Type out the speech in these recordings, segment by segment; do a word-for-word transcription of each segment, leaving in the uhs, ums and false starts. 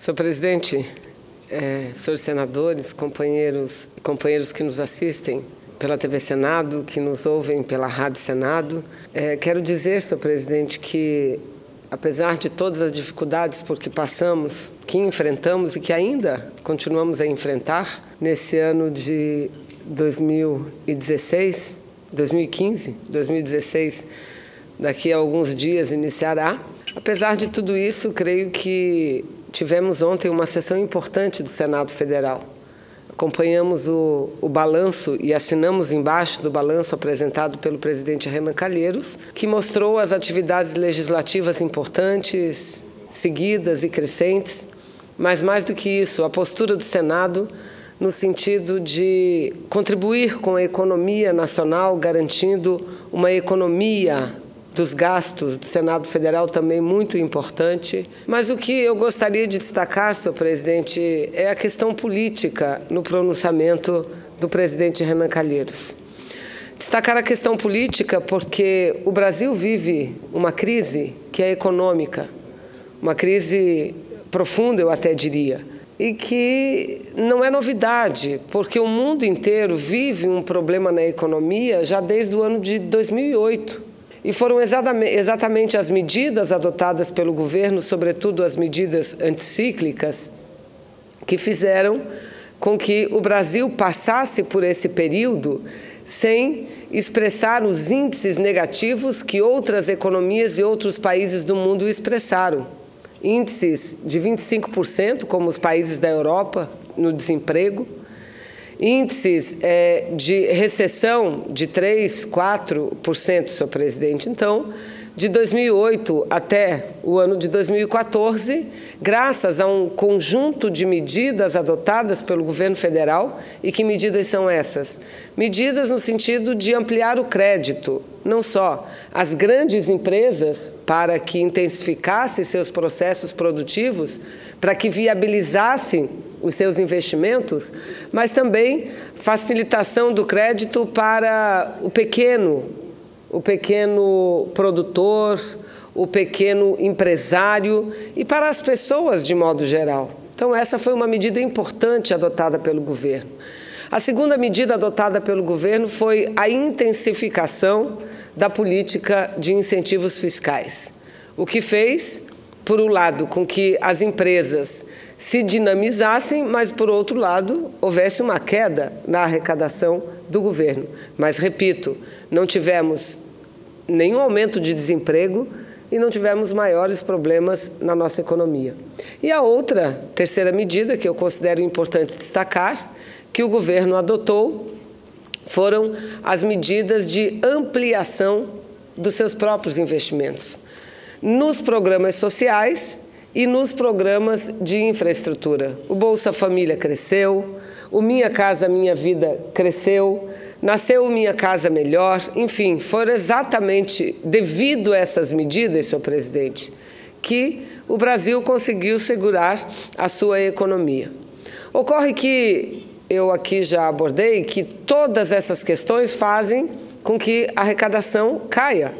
Senhor presidente, é, senhores senadores, companheiros e companheiros que nos assistem pela T V Senado, que nos ouvem pela Rádio Senado, é, quero dizer, senhor presidente, que apesar de todas as dificuldades por que passamos, que enfrentamos e que ainda continuamos a enfrentar nesse ano de dois mil e dezesseis, dois mil e quinze, dois mil e dezesseis, daqui a alguns dias iniciará. Apesar de tudo isso, creio que tivemos ontem uma sessão importante do Senado Federal. Acompanhamos o, o balanço e assinamos embaixo do balanço apresentado pelo presidente Renan Calheiros, que mostrou as atividades legislativas importantes, seguidas e crescentes, mas mais do que isso, a postura do Senado no sentido de contribuir com a economia nacional, garantindo uma economia dos gastos do Senado Federal também muito importante. Mas o que eu gostaria de destacar, senhor presidente, é a questão política no pronunciamento do presidente Renan Calheiros. Destacar a questão política porque o Brasil vive uma crise que é econômica, uma crise profunda, eu até diria, e que não é novidade, porque o mundo inteiro vive um problema na economia já desde o ano de dois mil e oito. E foram exatamente as medidas adotadas pelo governo, sobretudo as medidas anticíclicas, que fizeram com que o Brasil passasse por esse período sem expressar os índices negativos que outras economias e outros países do mundo expressaram. Índices de vinte e cinco por cento, como os países da Europa, no desemprego, índices é, de recessão de três, quatro por cento, senhor presidente. Então, de dois mil e oito até o ano de dois mil e quatorze, graças a um conjunto de medidas adotadas pelo governo federal. E que medidas são essas? Medidas no sentido de ampliar o crédito, não só às grandes empresas, para que intensificassem seus processos produtivos, para que viabilizassem os seus investimentos, mas também facilitação do crédito para o pequeno, o pequeno produtor, o pequeno empresário e para as pessoas de modo geral. Então, essa foi uma medida importante adotada pelo governo. A segunda medida adotada pelo governo foi a intensificação da política de incentivos fiscais, o que fez, por um lado, com que as empresas se dinamizassem, mas, por outro lado, houvesse uma queda na arrecadação do governo. Mas, repito, não tivemos nenhum aumento de desemprego e não tivemos maiores problemas na nossa economia. E a outra, terceira medida, que eu considero importante destacar, que o governo adotou, foram as medidas de ampliação dos seus próprios investimentos nos programas sociais e nos programas de infraestrutura. O Bolsa Família cresceu, o Minha Casa Minha Vida cresceu, nasceu o Minha Casa Melhor, enfim, foram exatamente devido a essas medidas, senhor presidente, que o Brasil conseguiu segurar a sua economia. Ocorre que, eu aqui já abordei, que todas essas questões fazem com que a arrecadação caia.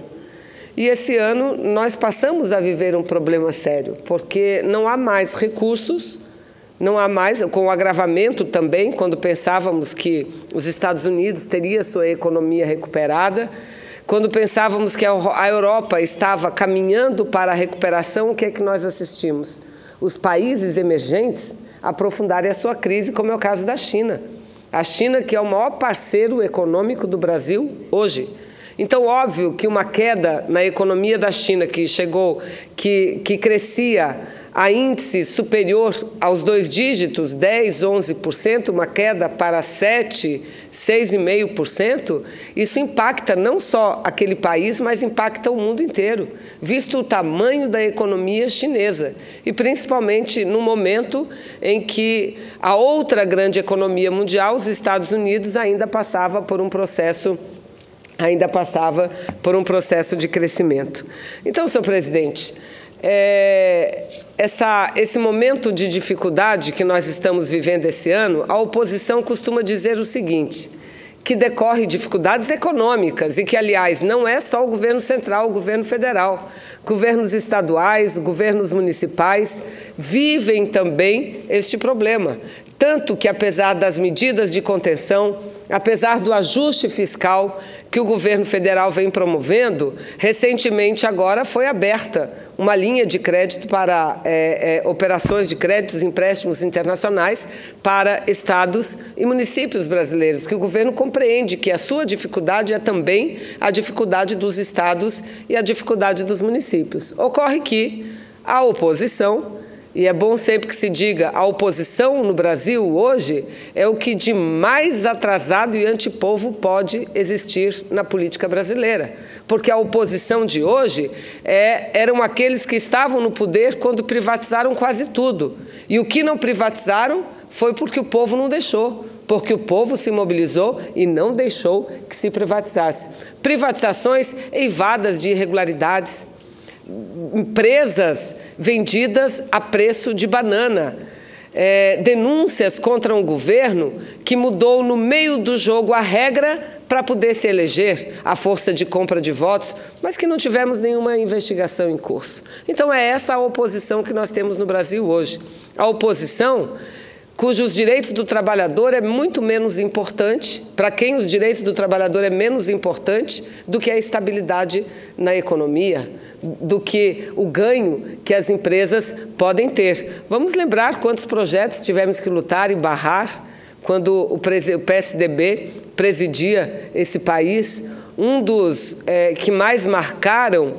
E esse ano nós passamos a viver um problema sério, porque não há mais recursos, não há mais, com o agravamento também, quando pensávamos que os Estados Unidos teria sua economia recuperada, quando pensávamos que a Europa estava caminhando para a recuperação, o que é que nós assistimos? Os países emergentes aprofundarem a sua crise, como é o caso da China. A China, que é o maior parceiro econômico do Brasil hoje. Então, óbvio que uma queda na economia da China, que chegou, que, que crescia a índice superior aos dois dígitos, dez, onze por cento, uma queda para sete, seis vírgula cinco por cento, isso impacta não só aquele país, mas impacta o mundo inteiro, visto o tamanho da economia chinesa, e principalmente no momento em que a outra grande economia mundial, os Estados Unidos, ainda passava por um processo ainda passava por um processo de crescimento. Então, senhor presidente, é, essa, esse momento de dificuldade que nós estamos vivendo esse ano, a oposição costuma dizer o seguinte, que decorre de dificuldades econômicas e que, aliás, não é só o governo central, o governo federal. Governos estaduais, governos municipais vivem também este problema. Tanto que, apesar das medidas de contenção, apesar do ajuste fiscal que o governo federal vem promovendo, recentemente agora foi aberta uma linha de crédito para é, é, operações de créditos e empréstimos internacionais para estados e municípios brasileiros, porque o governo compreende que a sua dificuldade é também a dificuldade dos estados e a dificuldade dos municípios. Ocorre que a oposição, e é bom sempre que se diga, a oposição no Brasil hoje é o que de mais atrasado e antipovo pode existir na política brasileira. Porque a oposição de hoje é, eram aqueles que estavam no poder quando privatizaram quase tudo. E o que não privatizaram foi porque o povo não deixou, porque o povo se mobilizou e não deixou que se privatizasse. Privatizações eivadas de irregularidades, empresas vendidas a preço de banana, é, denúncias contra um governo que mudou no meio do jogo a regra para poder se eleger à força de compra de votos, mas que não tivemos nenhuma investigação em curso. Então é essa a oposição que nós temos no Brasil hoje. A oposição cujos direitos do trabalhador é muito menos importante, para quem os direitos do trabalhador é menos importante do que a estabilidade na economia, do que o ganho que as empresas podem ter. Vamos lembrar quantos projetos tivemos que lutar e barrar quando o P S D B presidia esse país. Um dos é, que mais marcaram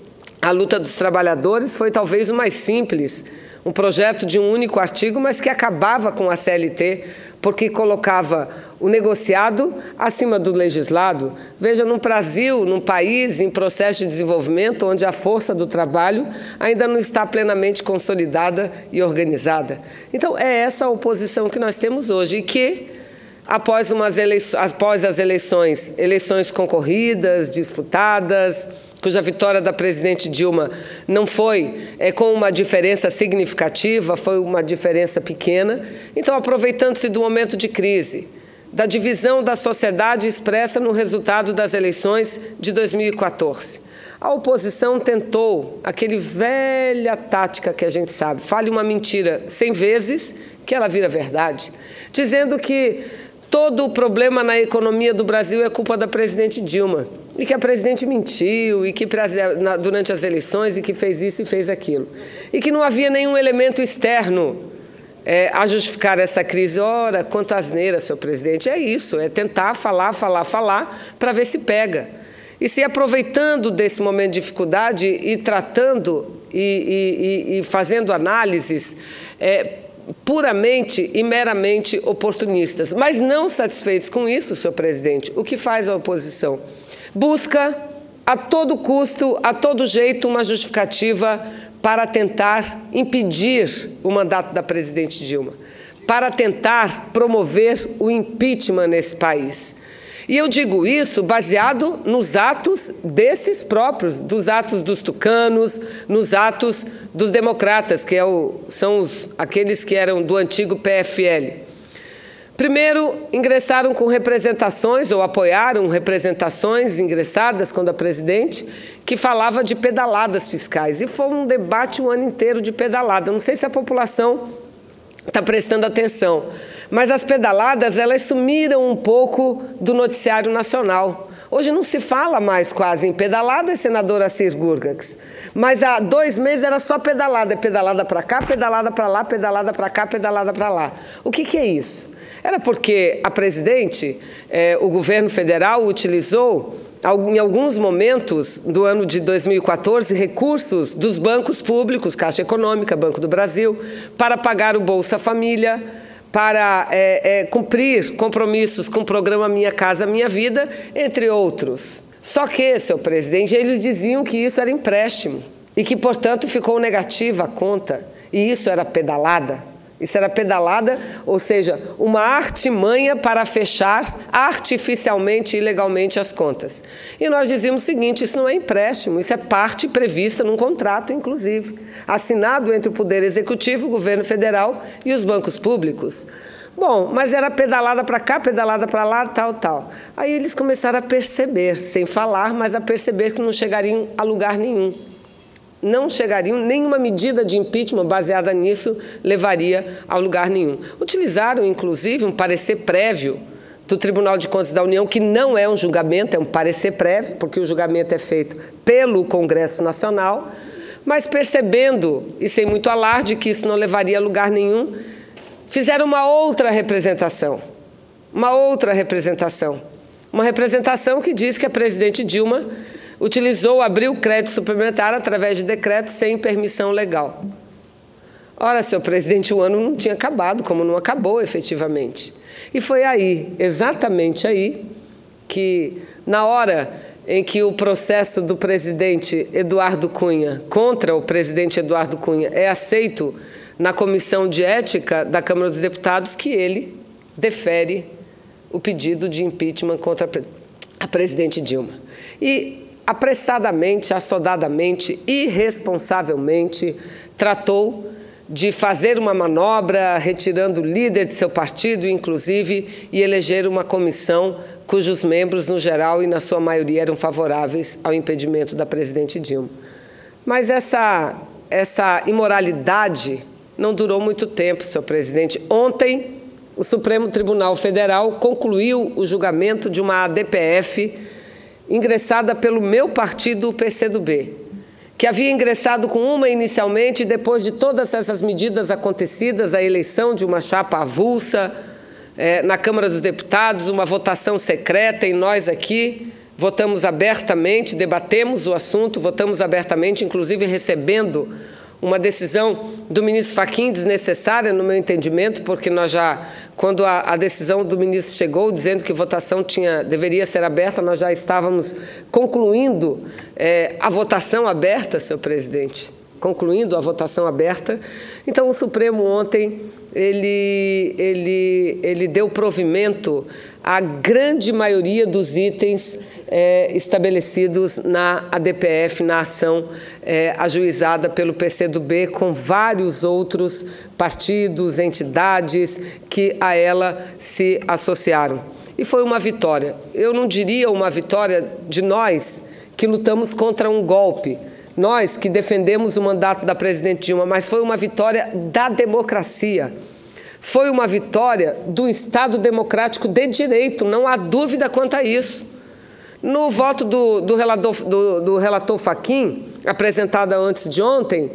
a luta dos trabalhadores foi talvez o mais simples, um projeto de um único artigo, mas que acabava com a C L T, porque colocava o negociado acima do legislado. Veja, num Brasil, num país em processo de desenvolvimento, onde a força do trabalho ainda não está plenamente consolidada e organizada. Então, é essa a oposição que nós temos hoje e que, após, umas eleições, após as eleições, eleições concorridas, disputadas, cuja vitória da presidente Dilma não foi é, com uma diferença significativa, foi uma diferença pequena. Então, aproveitando-se do momento de crise, da divisão da sociedade expressa no resultado das eleições de dois mil e quatorze, a oposição tentou aquele velha tática que a gente sabe, fale uma mentira cem vezes que ela vira verdade, dizendo que todo o problema na economia do Brasil é culpa da presidente Dilma, e que a presidente mentiu, e que durante as eleições, e que fez isso e fez aquilo. E que não havia nenhum elemento externo é, a justificar essa crise. Ora, quanto asneira, seu presidente, é isso, é tentar falar, falar, falar, para ver se pega. E se aproveitando desse momento de dificuldade e tratando e, e, e fazendo análises é, puramente e meramente oportunistas. Mas não satisfeitos com isso, senhor presidente, o que faz a oposição? Busca a todo custo, a todo jeito, uma justificativa para tentar impedir o mandato da presidente Dilma, para tentar promover o impeachment nesse país. E eu digo isso baseado nos atos desses próprios, dos atos dos tucanos, nos atos dos democratas, que é o, são os, aqueles que eram do antigo P F L. Primeiro, ingressaram com representações, ou apoiaram representações ingressadas quando a presidente, que falava de pedaladas fiscais. E foi um debate o ano inteiro de pedalada. Não sei se a população está prestando atenção, mas as pedaladas, elas sumiram um pouco do noticiário nacional. Hoje não se fala mais quase em pedalada, senadora Cir Gurgax, mas há dois meses era só pedalada, pedalada para cá, pedalada para lá, pedalada para cá, pedalada para lá. O que que é isso? Era porque a presidente, eh, o governo federal utilizou, em alguns momentos do ano de dois mil e quatorze, recursos dos bancos públicos, Caixa Econômica, Banco do Brasil, para pagar o Bolsa Família, para é, é, cumprir compromissos com o programa Minha Casa Minha Vida, entre outros. Só que, senhor presidente, eles diziam que isso era empréstimo e que, portanto, ficou negativa a conta. E isso era pedalada. Isso era pedalada, ou seja, uma artimanha para fechar artificialmente e ilegalmente as contas. E nós dizíamos o seguinte, isso não é empréstimo, isso é parte prevista num contrato, inclusive, assinado entre o Poder Executivo, o Governo Federal e os bancos públicos. Bom, mas era pedalada para cá, pedalada para lá, tal, tal. Aí eles começaram a perceber, sem falar, mas a perceber que não chegariam a lugar nenhum. Não chegariam, nenhuma medida de impeachment baseada nisso levaria a lugar nenhum. Utilizaram, inclusive, um parecer prévio do Tribunal de Contas da União, que não é um julgamento, é um parecer prévio, porque o julgamento é feito pelo Congresso Nacional, mas percebendo, e sem muito alarde, que isso não levaria a lugar nenhum, fizeram uma outra representação, uma outra representação, uma representação que diz que a presidente Dilma utilizou, abriu crédito suplementar através de decreto sem permissão legal. Ora, senhor presidente, o ano não tinha acabado, como não acabou efetivamente. E foi aí, exatamente aí, que na hora em que o processo do presidente Eduardo Cunha, contra o presidente Eduardo Cunha, é aceito na Comissão de Ética da Câmara dos Deputados, que ele defere o pedido de impeachment contra a presidente Dilma. E apressadamente, assodadamente, irresponsavelmente, tratou de fazer uma manobra, retirando o líder de seu partido, inclusive, e eleger uma comissão cujos membros, no geral e na sua maioria, eram favoráveis ao impedimento da presidente Dilma. Mas essa, essa imoralidade não durou muito tempo, senhor presidente. Ontem, o Supremo Tribunal Federal concluiu o julgamento de uma A D P F ingressada pelo meu partido, o P C do B, que havia ingressado com uma inicialmente, e depois de todas essas medidas acontecidas, a eleição de uma chapa avulsa é, na Câmara dos Deputados, uma votação secreta, e nós aqui votamos abertamente, debatemos o assunto, votamos abertamente, inclusive recebendo uma decisão do ministro Fachin desnecessária, no meu entendimento, porque nós já, quando a, a decisão do ministro chegou, dizendo que a votação tinha, deveria ser aberta, nós já estávamos concluindo é, a votação aberta, senhor presidente, concluindo a votação aberta. Então, o Supremo ontem, ele, ele, ele deu provimento à grande maioria dos itens é, estabelecidos na A D P F, na ação é, ajuizada pelo P C do B, com vários outros partidos, entidades que a ela se associaram. E foi uma vitória. Eu não diria uma vitória de nós que lutamos contra um golpe, nós que defendemos o mandato da presidente Dilma, mas foi uma vitória da democracia. Foi uma vitória do Estado democrático de direito, não há dúvida quanto a isso. No voto do, do, relator, do, do relator Fachin, apresentado antes de ontem,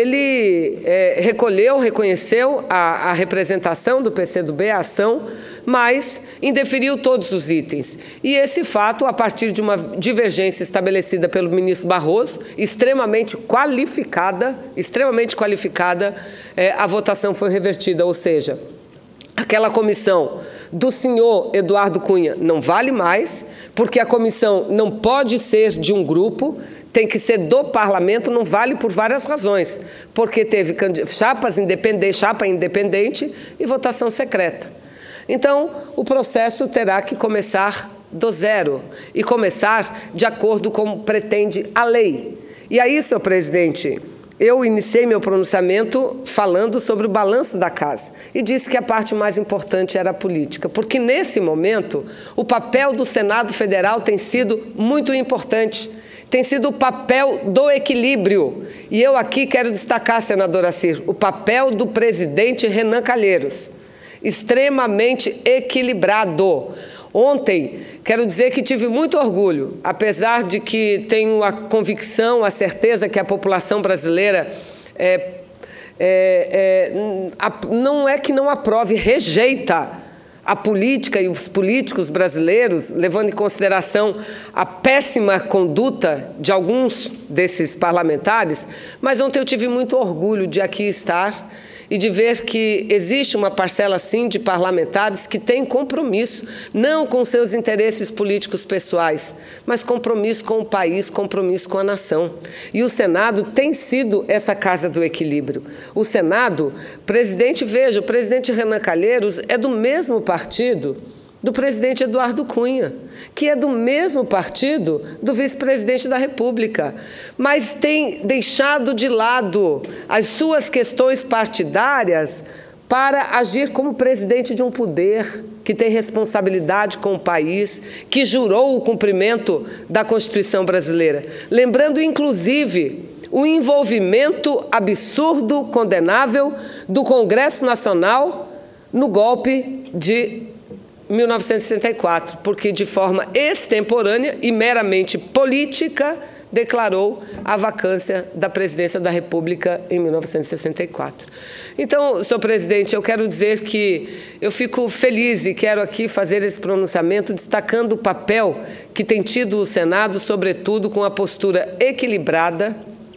ele é, recolheu, reconheceu a, a representação do P C do B, a ação, mas indeferiu todos os itens. E esse fato, a partir de uma divergência estabelecida pelo ministro Barroso, extremamente qualificada, extremamente qualificada, é, a votação foi revertida, ou seja, aquela comissão do senhor Eduardo Cunha não vale mais, porque a comissão não pode ser de um grupo, tem que ser do parlamento, não vale por várias razões, porque teve chapas independentes, chapa independente e votação secreta. Então, o processo terá que começar do zero e começar de acordo com pretende a lei. E aí, senhor presidente, eu iniciei meu pronunciamento falando sobre o balanço da casa e disse que a parte mais importante era a política, porque nesse momento o papel do Senado Federal tem sido muito importante, tem sido o papel do equilíbrio. E eu aqui quero destacar, senadora Cir, o papel do presidente Renan Calheiros, extremamente equilibrado. Ontem, quero dizer que tive muito orgulho, apesar de que tenho a convicção, a certeza que a população brasileira é, é, é, não é que não aprove, rejeita a política e os políticos brasileiros, levando em consideração a péssima conduta de alguns desses parlamentares, mas ontem eu tive muito orgulho de aqui estar e de ver que existe uma parcela, sim, de parlamentares que tem compromisso, não com seus interesses políticos pessoais, mas compromisso com o país, compromisso com a nação. E o Senado tem sido essa casa do equilíbrio. O Senado, presidente, veja, o presidente Renan Calheiros é do mesmo partido do presidente Eduardo Cunha, que é do mesmo partido do vice-presidente da República, mas tem deixado de lado as suas questões partidárias para agir como presidente de um poder que tem responsabilidade com o país, que jurou o cumprimento da Constituição brasileira. Lembrando, inclusive, o envolvimento absurdo, condenável, do Congresso Nacional no golpe de mil novecentos e sessenta e quatro, porque de forma extemporânea e meramente política declarou a vacância da presidência da República em mil novecentos e sessenta e quatro. Então, senhor presidente, eu quero dizer que eu fico feliz e quero aqui fazer esse pronunciamento destacando o papel que tem tido o Senado, sobretudo com a postura equilibrada,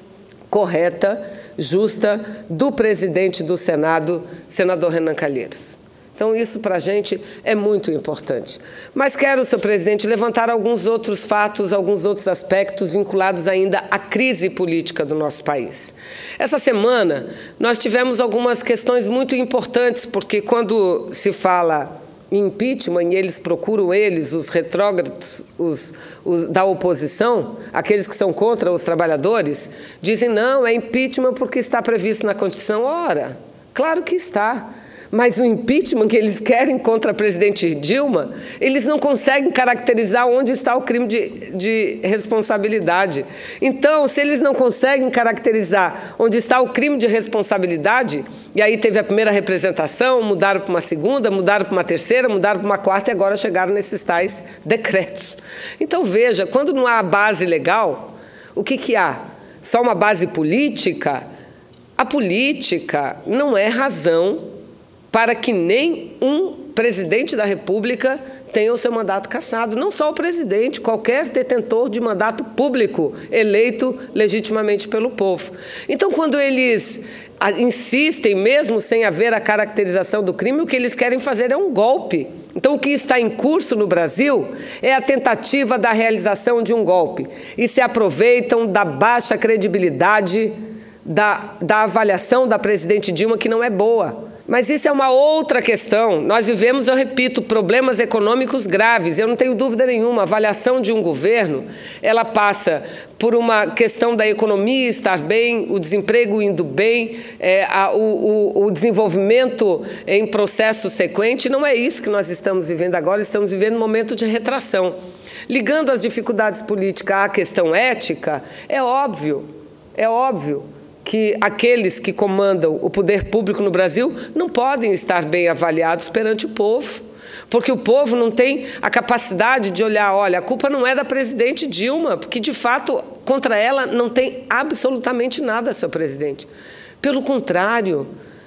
correta, justa do presidente do Senado, senador Renan Calheiros. Então, isso para a gente é muito importante. Mas quero, senhor presidente, levantar alguns outros fatos, alguns outros aspectos vinculados ainda à crise política do nosso país. Essa semana, nós tivemos algumas questões muito importantes, porque quando se fala em impeachment, e eles procuram, eles, os retrógrados os, os, da oposição, aqueles que são contra os trabalhadores, dizem, não, é impeachment porque está previsto na Constituição. Ora, claro que está. Mas o impeachment que eles querem contra a presidente Dilma, eles não conseguem caracterizar onde está o crime de, de responsabilidade. Então, se eles não conseguem caracterizar onde está o crime de responsabilidade, e aí teve a primeira representação, mudaram para uma segunda, mudaram para uma terceira, mudaram para uma quarta e agora chegaram nesses tais decretos. Então, veja, quando não há base legal, o que que há? Só uma base política? A política não é razão para que nem um presidente da República tenha o seu mandato cassado. Não só o presidente, qualquer detentor de mandato público eleito legitimamente pelo povo. Então, quando eles insistem, mesmo sem haver a caracterização do crime, o que eles querem fazer é um golpe. Então, o que está em curso no Brasil é a tentativa da realização de um golpe. E se aproveitam da baixa credibilidade da, da avaliação da presidente Dilma, que não é boa. Mas isso é uma outra questão. Nós vivemos, eu repito, problemas econômicos graves. Eu não tenho dúvida nenhuma. A avaliação de um governo, ela passa por uma questão da economia estar bem, o desemprego indo bem, é, a, o, o, o desenvolvimento em processo sequente. Não é isso que nós estamos vivendo agora. Estamos vivendo um momento de retração. Ligando as dificuldades políticas à questão ética, é óbvio, é óbvio que aqueles que comandam o poder público no Brasil não podem estar bem avaliados perante o povo, porque o povo não tem a capacidade de olhar, olha, a culpa não é da presidente Dilma, porque, de fato, contra ela não tem absolutamente nada, senhor presidente. Pelo contrário,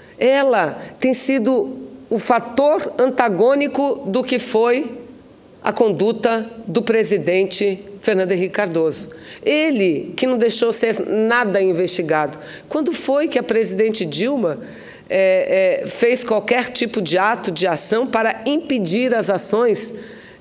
ela tem sido o fator antagônico do que foi a conduta do presidente Fernando Henrique Cardoso. Ele, que não deixou ser nada investigado. Quando foi que a presidente Dilma é, é, fez qualquer tipo de ato, de ação, para impedir as ações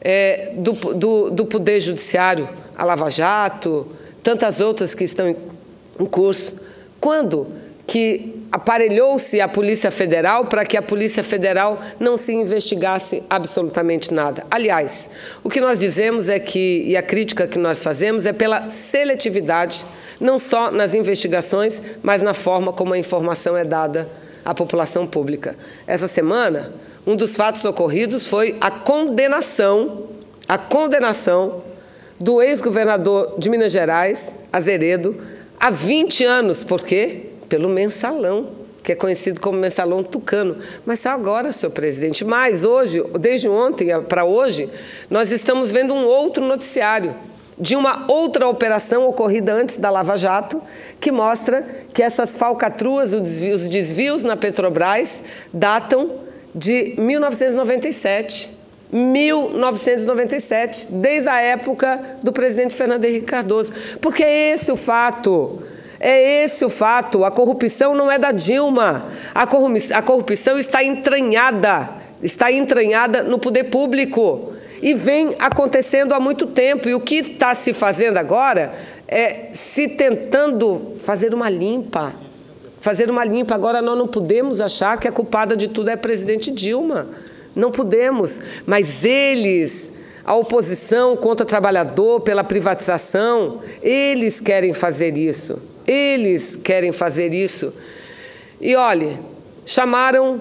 é, do, do, do Poder Judiciário, a Lava Jato, tantas outras que estão em, em curso? Quando que aparelhou-se a Polícia Federal para que a Polícia Federal não se investigasse absolutamente nada? Aliás, o que nós dizemos é que, e a crítica que nós fazemos é pela seletividade, não só nas investigações, mas na forma como a informação é dada à população pública. Essa semana, um dos fatos ocorridos foi a condenação, a condenação do ex-governador de Minas Gerais, Azeredo, há vinte anos. Por quê? Pelo mensalão, que é conhecido como mensalão tucano. Mas só agora, senhor presidente. Mas hoje, desde ontem para hoje, nós estamos vendo um outro noticiário de uma outra operação ocorrida antes da Lava Jato, que mostra que essas falcatruas, os desvios na Petrobras, datam de mil novecentos e noventa e sete. mil novecentos e noventa e sete, desde a época do presidente Fernando Henrique Cardoso. Porque é esse o fato. É esse o fato. A corrupção não é da Dilma. A corrupção, a corrupção está entranhada, está entranhada no poder público. E vem acontecendo há muito tempo. E o que está se fazendo agora é se tentando fazer uma limpa. Fazer uma limpa. Agora, nós não podemos achar que a culpada de tudo é a presidente Dilma. Não podemos. Mas eles, a oposição contra o trabalhador pela privatização, eles querem fazer isso. Eles querem fazer isso. E, olhe, chamaram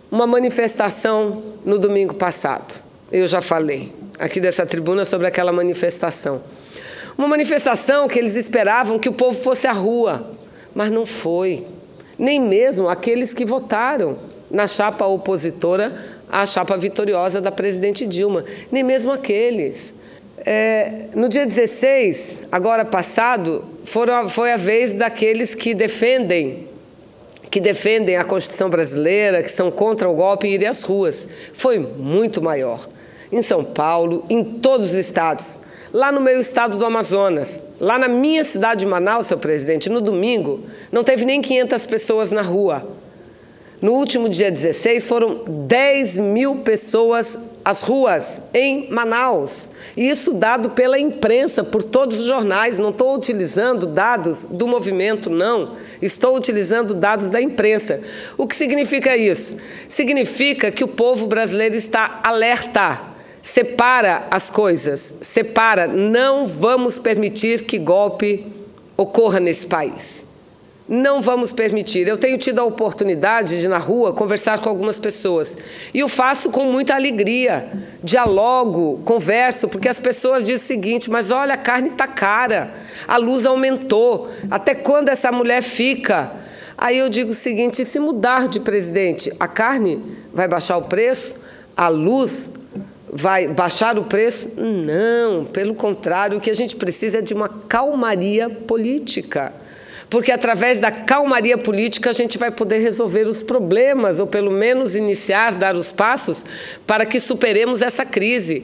uma manifestação no domingo passado. Eu já falei aqui dessa tribuna sobre aquela manifestação. Uma manifestação que eles esperavam que o povo fosse à rua, mas não foi. Nem mesmo aqueles que votaram na chapa opositora à chapa vitoriosa da presidente Dilma. Nem mesmo aqueles. É, no dia dezesseis, agora passado, foram, foi a vez daqueles que defendem que defendem a Constituição brasileira, que são contra o golpe, irem às ruas. Foi muito maior. Em São Paulo, em todos os estados. Lá no meu estado do Amazonas, lá na minha cidade de Manaus, seu presidente, no domingo, não teve nem quinhentas pessoas na rua. No último dia dezesseis, foram dez mil pessoas às ruas, em Manaus. E isso dado pela imprensa, por todos os jornais. Não estou utilizando dados do movimento, não. Estou utilizando dados da imprensa. O que significa isso? Significa que o povo brasileiro está alerta. Separa as coisas. Separa. Não vamos permitir que golpe ocorra nesse país. Não vamos permitir. Eu tenho tido a oportunidade de, na rua, conversar com algumas pessoas. E eu faço com muita alegria. Dialogo, converso, porque as pessoas dizem o seguinte: mas olha, a carne está cara, a luz aumentou, até quando essa mulher fica? Aí eu digo o seguinte: e se mudar de presidente, a carne vai baixar o preço? A luz vai baixar o preço? Não, pelo contrário, o que a gente precisa é de uma calmaria política. Porque através da calmaria política a gente vai poder resolver os problemas, ou pelo menos iniciar, dar os passos para que superemos essa crise.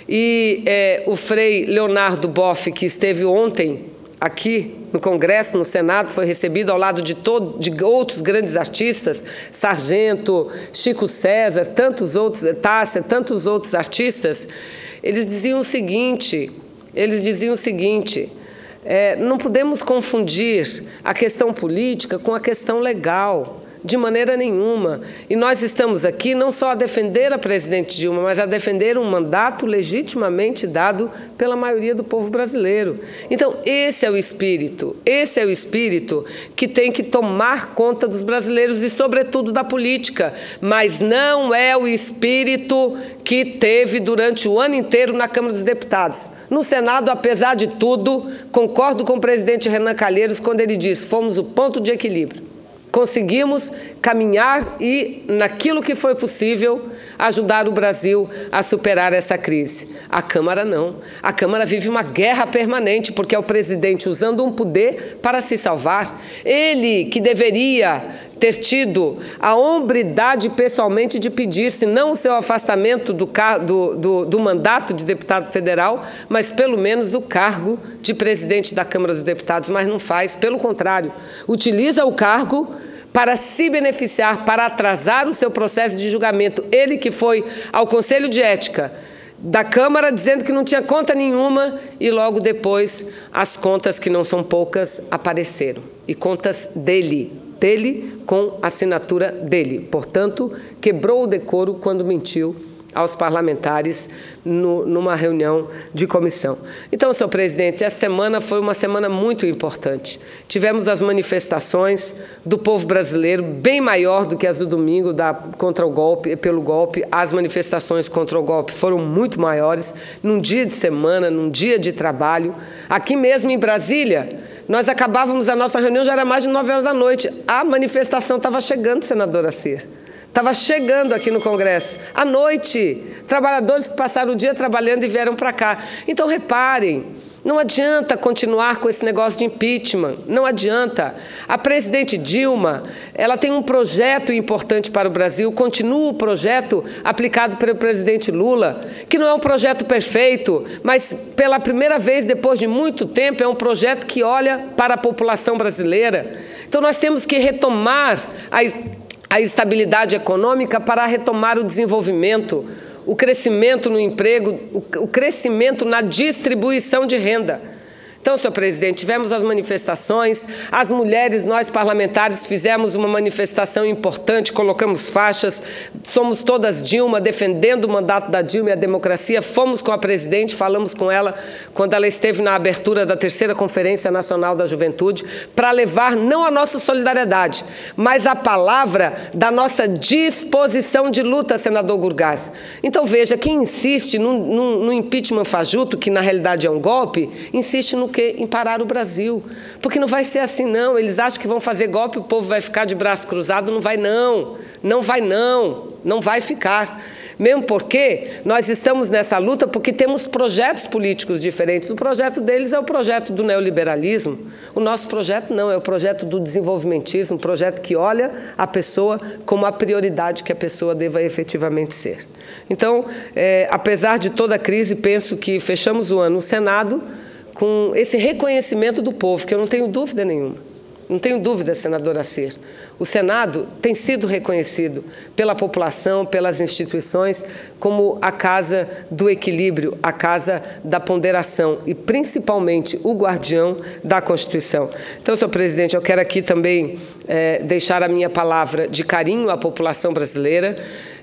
E é, o Frei Leonardo Boff, que esteve ontem aqui no Congresso, no Senado, foi recebido ao lado de, todo, de outros grandes artistas, Sargento, Chico César, tantos outros, Tássia, tantos outros artistas. Eles diziam o seguinte, eles diziam o seguinte... É, não podemos confundir a questão política com a questão legal, de maneira nenhuma. E nós estamos aqui não só a defender a presidente Dilma, mas a defender um mandato legitimamente dado pela maioria do povo brasileiro. Então, esse é o espírito, esse é o espírito que tem que tomar conta dos brasileiros e, sobretudo, da política. Mas não é o espírito que teve durante o ano inteiro na Câmara dos Deputados. No Senado, apesar de tudo, concordo com o presidente Renan Calheiros quando ele diz: fomos o ponto de equilíbrio. Conseguimos caminhar e, naquilo que foi possível, ajudar o Brasil a superar essa crise. A Câmara não. A Câmara vive uma guerra permanente, porque é o presidente usando um poder para se salvar. Ele, que deveria ter tido a hombridade pessoalmente de pedir, se não o seu afastamento do, do, do, do mandato de deputado federal, mas pelo menos do cargo de presidente da Câmara dos Deputados, mas não faz, pelo contrário, utiliza o cargo para se beneficiar, para atrasar o seu processo de julgamento. Ele que foi ao Conselho de Ética da Câmara dizendo que não tinha conta nenhuma e logo depois as contas, que não são poucas, apareceram. E contas dele, dele com assinatura dele. Portanto, quebrou o decoro quando mentiu aos parlamentares no, numa reunião de comissão. Então, senhor presidente, essa semana foi uma semana muito importante. Tivemos as manifestações do povo brasileiro, bem maior do que as do domingo da, contra o golpe, pelo golpe. As manifestações contra o golpe foram muito maiores, num dia de semana, num dia de trabalho. Aqui mesmo em Brasília, nós acabávamos a nossa reunião, já era mais de nove horas da noite. A manifestação estava chegando, senadora Cir. Estava chegando aqui no Congresso, à noite, trabalhadores que passaram o dia trabalhando e vieram para cá. Então, reparem, não adianta continuar com esse negócio de impeachment, não adianta. A presidente Dilma, ela tem um projeto importante para o Brasil, continua o projeto aplicado pelo presidente Lula, que não é um projeto perfeito, mas pela primeira vez, depois de muito tempo, é um projeto que olha para a população brasileira. Então, nós temos que retomar a a estabilidade econômica para retomar o desenvolvimento, o crescimento no emprego, o crescimento na distribuição de renda. Então, senhor presidente, tivemos as manifestações, as mulheres, nós parlamentares, fizemos uma manifestação importante, colocamos faixas, somos todas Dilma, defendendo o mandato da Dilma e a democracia, fomos com a presidente, falamos com ela quando ela esteve na abertura da terceira Conferência Nacional da Juventude, para levar não a nossa solidariedade, mas a palavra da nossa disposição de luta, senador Gurgás. Então, veja, quem insiste no, no, no impeachment fajuto, que na realidade é um golpe, insiste no que? Em parar o Brasil. Porque não vai ser assim, não. Eles acham que vão fazer golpe, o povo vai ficar de braço cruzado. Não vai, não. Não vai, não. Não vai ficar. Mesmo porque nós estamos nessa luta porque temos projetos políticos diferentes. O projeto deles é o projeto do neoliberalismo. O nosso projeto não, é o projeto do desenvolvimentismo, um projeto que olha a pessoa como a prioridade que a pessoa deva efetivamente ser. Então, é, apesar de toda a crise, penso que fechamos o ano no Senado com esse reconhecimento do povo, que eu não tenho dúvida nenhuma. Não tenho dúvida, senadora Cir. O Senado tem sido reconhecido pela população, pelas instituições, como a casa do equilíbrio, a casa da ponderação e, principalmente, o guardião da Constituição. Então, senhor presidente, eu quero aqui também é, deixar a minha palavra de carinho à população brasileira.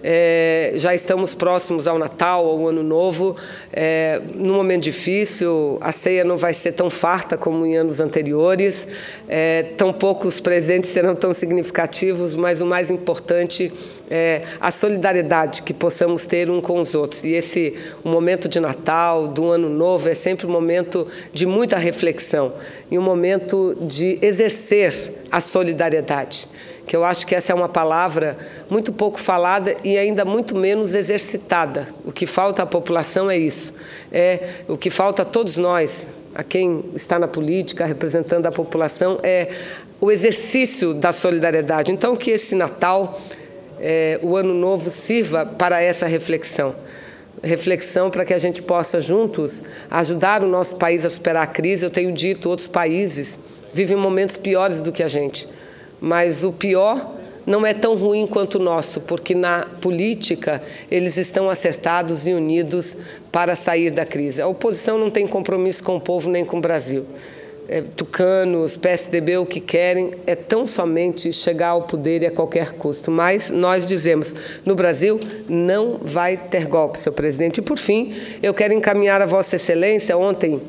É, já estamos próximos ao Natal, ao Ano Novo, é, num momento difícil, a ceia não vai ser tão farta como em anos anteriores, é, tão poucos presentes serão tão significativos, mas o mais importante é a solidariedade que possamos ter um com os outros. E esse o momento de Natal, do Ano Novo, é sempre um momento de muita reflexão e um momento de exercer a solidariedade, que eu acho que essa é uma palavra muito pouco falada e ainda muito menos exercitada. O que falta à população é isso. É, o que falta a todos nós, a quem está na política, representando a população, é o exercício da solidariedade. Então, que esse Natal, é, o Ano Novo, sirva para essa reflexão. Reflexão para que a gente possa, juntos, ajudar o nosso país a superar a crise. Eu tenho dito, outros países vivem momentos piores do que a gente. Mas o pior não é tão ruim quanto o nosso, porque na política eles estão acertados e unidos para sair da crise. A oposição não tem compromisso com o povo nem com o Brasil. É, tucanos, P S D B, o que querem é tão somente chegar ao poder e a qualquer custo. Mas nós dizemos, no Brasil não vai ter golpe, senhor presidente. E, por fim, eu quero encaminhar a Vossa Excelência. Ontem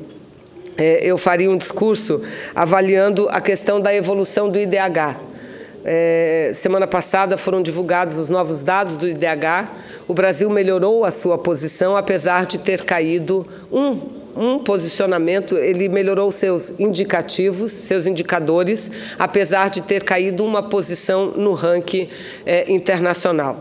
eu faria um discurso avaliando a questão da evolução do I D H. É, semana passada foram divulgados os novos dados do I D H. O Brasil melhorou a sua posição, apesar de ter caído um, um posicionamento. Ele melhorou seus indicativos, seus indicadores, apesar de ter caído uma posição no ranking é, internacional.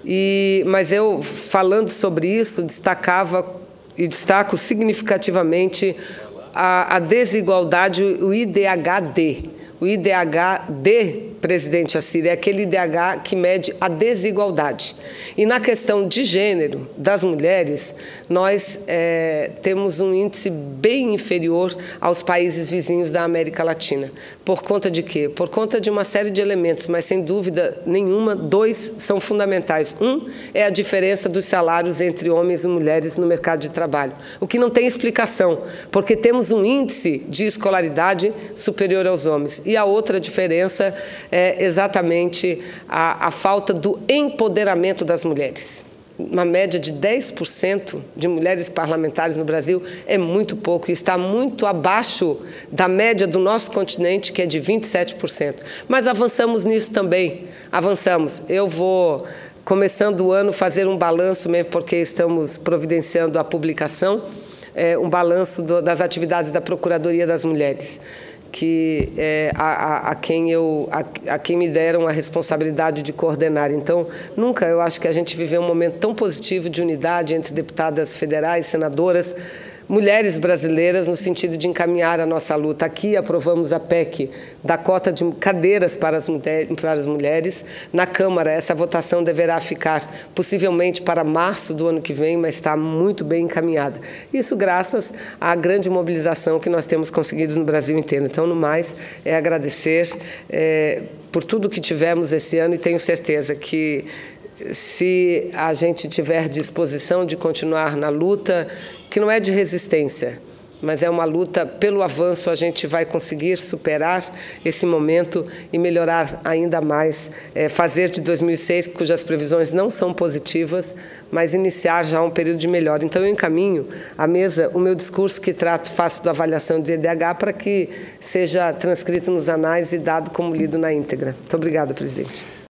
E, mas eu, falando sobre isso, destacava e destaco significativamente A, a desigualdade, o I D H D. O I D H D, presidente Assir, é aquele I D H que mede a desigualdade. E na questão de gênero das mulheres, nós é, temos um índice bem inferior aos países vizinhos da América Latina. Por conta de quê? Por conta de uma série de elementos, mas sem dúvida nenhuma, dois são fundamentais. Um é a diferença dos salários entre homens e mulheres no mercado de trabalho, o que não tem explicação, porque temos um índice de escolaridade superior aos homens. E a outra diferença é exatamente a, a falta do empoderamento das mulheres. Uma média de dez por cento de mulheres parlamentares no Brasil é muito pouco e está muito abaixo da média do nosso continente, que é de vinte e sete por cento. Mas avançamos nisso também, avançamos. Eu vou, começando o ano, fazer um balanço, mesmo porque estamos providenciando a publicação, é, um balanço do, das atividades da Procuradoria das Mulheres, que é, a, a, a, quem eu, a, a quem me deram a responsabilidade de coordenar. Então, nunca eu acho que a gente viveu um momento tão positivo de unidade entre deputadas federais, senadoras, mulheres brasileiras, no sentido de encaminhar a nossa luta. Aqui aprovamos a P E C da cota de cadeiras para as, mulher, para as mulheres. Na Câmara, essa votação deverá ficar possivelmente para março do ano que vem, mas está muito bem encaminhada. Isso graças à grande mobilização que nós temos conseguido no Brasil inteiro. Então, no mais, é agradecer é, por tudo que tivemos esse ano e tenho certeza que, se a gente tiver disposição de continuar na luta, que não é de resistência, mas é uma luta pelo avanço. A gente vai conseguir superar esse momento e melhorar ainda mais, é, fazer de dois mil e seis, cujas previsões não são positivas, mas iniciar já um período de melhora. Então, eu encaminho à mesa o meu discurso que trato, faço da avaliação de E D H para que seja transcrito nos anais e dado como lido na íntegra. Muito obrigada, presidente.